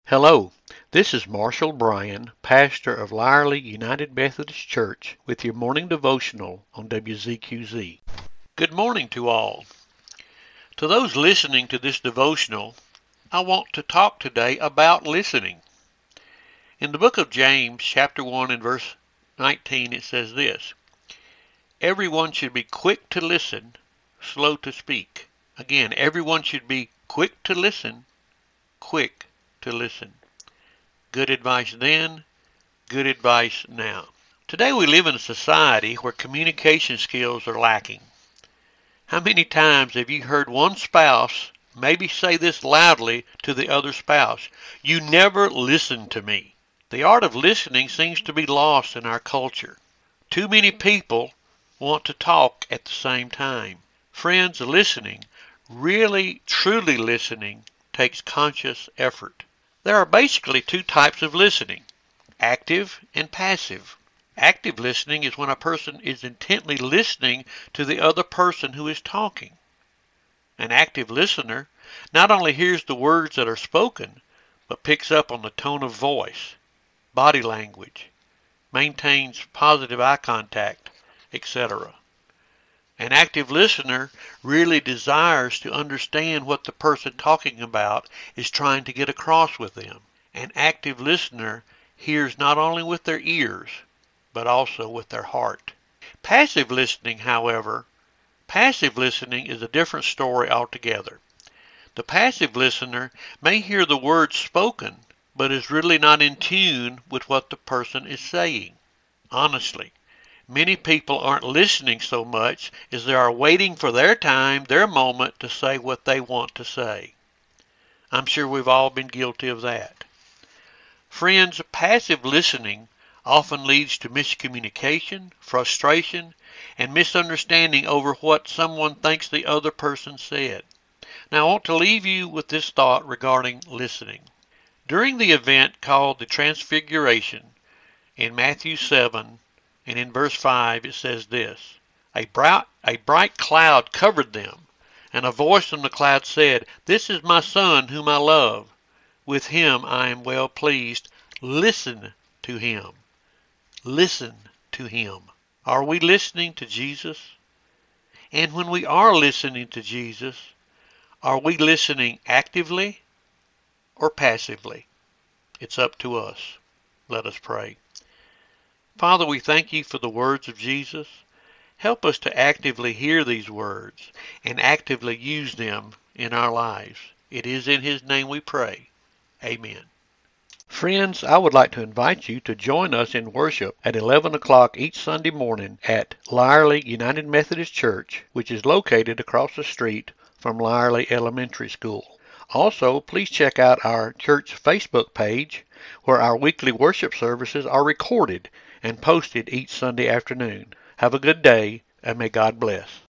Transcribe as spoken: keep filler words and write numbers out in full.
Hello, this is Marshall Bryan, pastor of Lyerly United Methodist Church, with your morning devotional on W Z Q Z. Good morning to all. To those listening to this devotional, I want to talk today about listening. In the book of James, chapter one and verse nineteen, it says this: Everyone should be quick to listen, slow to speak. Again, everyone should be quick to listen, quick to listen. Good advice then, good advice now. Today we live in a society where communication skills are lacking. How many times have you heard one spouse maybe say this loudly to the other spouse? You never listen to me. The art of listening seems to be lost in our culture. Too many people want to talk at the same time. Friends, listening, really, truly listening, takes conscious effort. There are basically two types of listening, active and passive. Active listening is when a person is intently listening to the other person who is talking. An active listener not only hears the words that are spoken, but picks up on the tone of voice, body language, maintains positive eye contact, et cetera. An active listener really desires to understand what the person talking about is trying to get across with them. An active listener hears not only with their ears, but also with their heart. Passive listening, however, passive listening is a different story altogether. The passive listener may hear the words spoken, but is really not in tune with what the person is saying. Honestly, many people aren't listening so much as they are waiting for their time, their moment to say what they want to say. I'm sure we've all been guilty of that. Friends, passive listening often leads to miscommunication, frustration, and misunderstanding over what someone thinks the other person said. Now, I want to leave you with this thought regarding listening. During the event called the Transfiguration in Matthew seven, and in verse five it says this: A bright, a bright cloud covered them, and a voice from the cloud said, This is my Son whom I love. With him I am well pleased. Listen to him. Listen to him. Are we listening to Jesus? And when we are listening to Jesus, are we listening actively or passively? It's up to us. Let us pray. Father, we thank you for the words of Jesus. Help us to actively hear these words and actively use them in our lives. It is in his name we pray. Amen. Friends, I would like to invite you to join us in worship at eleven o'clock each Sunday morning at Lyerly United Methodist Church, which is located across the street from Lyerly Elementary School. Also, please check out our church Facebook page, where our weekly worship services are recorded and posted each Sunday afternoon. Have a good day, and may God bless.